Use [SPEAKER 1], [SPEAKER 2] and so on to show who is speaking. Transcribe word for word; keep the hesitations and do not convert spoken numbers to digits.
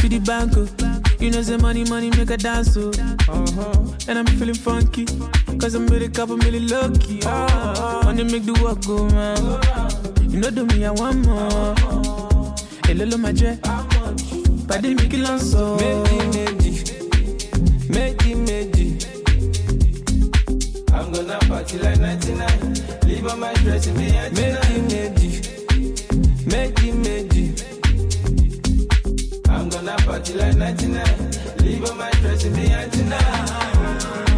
[SPEAKER 1] to the bank, oh. You know say money, money make a dance, oh. Uh-huh. And I'm feeling funky, cause I'm with a couple million lucky, oh. Money make the work go round. You know do me, I want more. Hey, lolo my jet, body make it long so.
[SPEAKER 2] Meji, meji, meji, meji. I'm gonna party like ninety-nine. Leave all my dress in me at meji, meji, meji, meji. I'm gonna party like ninety-nine. Leave all my dress in me at tonight.